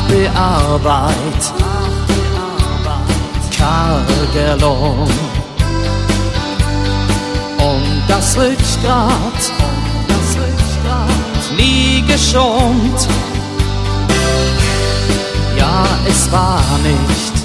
die Arbeit, karger Lohn und das Rückgrat nie geschont. Ja, es war nicht